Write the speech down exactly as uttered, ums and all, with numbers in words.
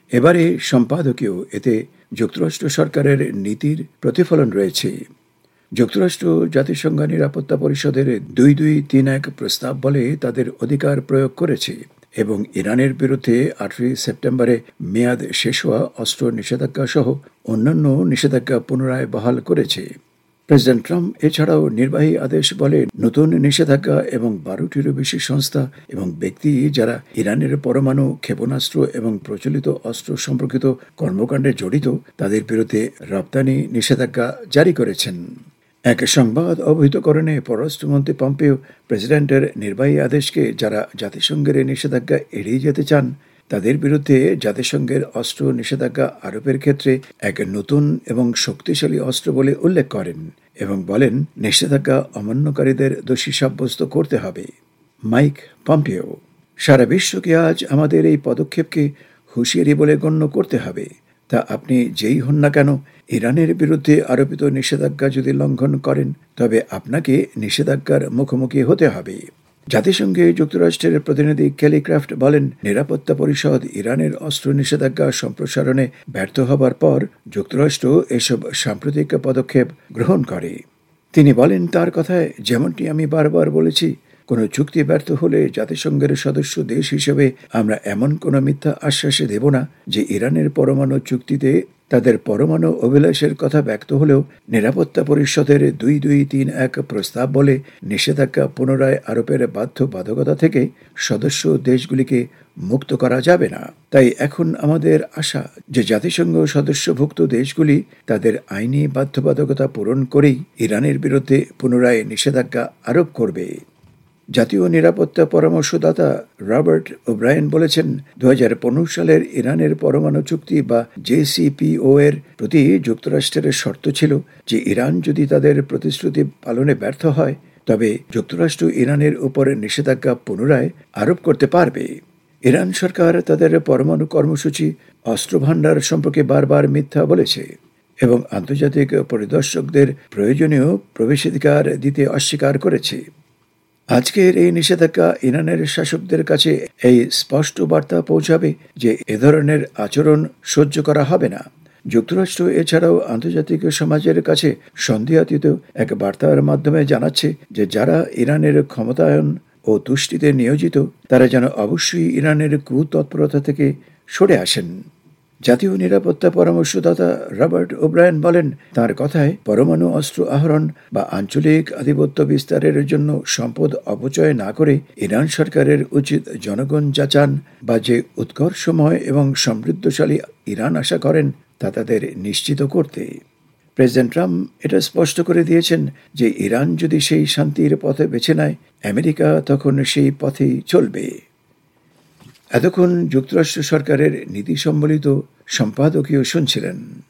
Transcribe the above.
এবারে সম্পাদকীয় এতে যুক্তরাষ্ট্র সরকারের নীতির প্রতিফলন রয়েছে। যুক্তরাষ্ট্র জাতিসংঘ নিরাপত্তা পরিষদের দুই দুই তিন এক প্রস্তাব বলে তাদের অধিকার প্রয়োগ করেছে এবং ইরানের বিরুদ্ধে আটই সেপ্টেম্বরে মেয়াদ শেষ হওয়া অস্ত্র নিষেধাজ্ঞা সহ অন্যান্য নিষেধাজ্ঞা পুনরায় বহাল করেছে। প্রেসিডেন্ট ট্রাম্প এছাড়াও নির্বাহী আদেশ বলে নতুন নিষেধাজ্ঞা এবং বারোটিরও বেশি সংস্থা এবং ব্যক্তি যারা ইরানের পরমাণু ক্ষেপণাস্ত্র এবং প্রচলিত অস্ত্র সম্পর্কিত কর্মকাণ্ডে জড়িত তাদের বিরুদ্ধে রপ্তানি নিষেধাজ্ঞা জারি করেছেন। এক সংবাদ অবহিতকরণে পররাষ্ট্রমন্ত্রী পম্পেও প্রেসিডেন্টের নির্বাহী আদেশকে যারা জাতিসংঘের নিষেধাজ্ঞা এড়িয়ে যেতে চান তাদের বিরুদ্ধে জাতিসংঘের অস্ত্র নিষেধাজ্ঞা আরোপের ক্ষেত্রে এক নতুন এবং শক্তিশালী অস্ত্র বলে উল্লেখ করেন এবং বলেন নিষেধাজ্ঞা অমান্যকারীদের দোষী সাব্যস্ত করতে হবে। মাইক পম্পেও, সারা বিশ্বকে আজ আমাদের এই পদক্ষেপকে হুঁশিয়ারি বলে গণ্য করতে হবে। তা আপনি যেই হন না কেন, ইরানের বিরুদ্ধে আরোপিত নিষেধাজ্ঞা যদি লঙ্ঘন করেন তবে আপনাকে নিষেধাজ্ঞার মুখোমুখি হতে হবে। জাতিসংঘে যুক্তরাষ্ট্রের প্রতিনিধি কেলি ক্রাফট বলেন, নিরাপত্তা পরিষদ ইরানের অস্ত্র নিষেধাজ্ঞা সম্প্রসারণে ব্যর্থ হবার পর যুক্তরাষ্ট্র এসব সাম্প্রতিক পদক্ষেপ গ্রহণ করে। তিনি বলেন, তার কথায় যেমনটি আমি বারবার বলেছি, কোনো চুক্তি ব্যর্থ হলে জাতিসংঘের সদস্য দেশ হিসেবে আমরা এমন কোনো মিথ্যা আশ্বাসে দেব না যে ইরানের পরমাণু চুক্তিতে তাদের পরমাণু অভিলাষের কথা ব্যক্ত হলেও নিরাপত্তা পরিষদের দুই দুই তিন এক প্রস্তাব বলে নিষেধাজ্ঞা পুনরায় আরোপের বাধ্যবাধকতা থেকে সদস্য দেশগুলিকে মুক্ত করা যাবে না। তাই এখন আমাদের আশা যে জাতিসংঘ সদস্যভুক্ত দেশগুলি তাদের আইনি বাধ্যবাধকতা পূরণ করেই ইরানের বিরুদ্ধে পুনরায় নিষেধাজ্ঞা আরোপ করবে। জাতীয় নিরাপত্তা পরামর্শদাতা রবার্ট ওব্রায়েন বলেছেন, দু হাজার পনেরো সালের ইরানের পরমাণু চুক্তি বা জেসিপিও এর প্রতি যুক্তরাষ্ট্রের শর্ত ছিল যে ইরান যদি তাদের প্রতিশ্রুতি পালনে ব্যর্থ হয় তবে যুক্তরাষ্ট্র ইরানের উপর নিষেধাজ্ঞা পুনরায় আরোপ করতে পারবে। ইরান সরকার তাদের পরমাণু কর্মসূচি অস্ত্র ভাণ্ডার সম্পর্কে বারবার মিথ্যা বলেছে এবং আন্তর্জাতিক পরিদর্শকদের প্রয়োজনীয় প্রবেশাধিকার দিতে অস্বীকার করেছে। আজকের এই নিষেধাজ্ঞা ইরানের শাসকদের কাছে এই স্পষ্ট বার্তা পৌঁছাবে যে এ ধরনের আচরণ সহ্য করা হবে না। যুক্তরাষ্ট্র এছাড়াও আন্তর্জাতিক সমাজের কাছে সন্দেহাতীত এক বার্তার মাধ্যমে জানাচ্ছে যে যারা ইরানের ক্ষমতায়ন ও তুষ্টিতে নিয়োজিত তারা যেন অবশ্যই ইরানের কুতৎপরতা থেকে সরে আসেন। জাতীয় নিরাপত্তা পরামর্শদাতা রবার্ট ওব্রায়েন বলেন, তার কথায় পরমাণু অস্ত্র আহরণ বা আঞ্চলিক আধিপত্য বিস্তারের জন্য সম্পদ অপচয় না করে ইরান সরকারের উচিত জনগণ যা চান বা যে উৎকর্ষময় এবং সমৃদ্ধশালী ইরান আশা করেন তা তাদের নিশ্চিত করতে। প্রেসিডেন্ট ট্রাম্প এটা স্পষ্ট করে দিয়েছেন যে ইরান যদি সেই শান্তির পথে বেছে নেয় আমেরিকা তখন সেই পথেই চলবে। এতক্ষণ যুক্তরাষ্ট্র সরকারের নীতি সম্বলিত সম্পাদকীয় শুনছিলেন।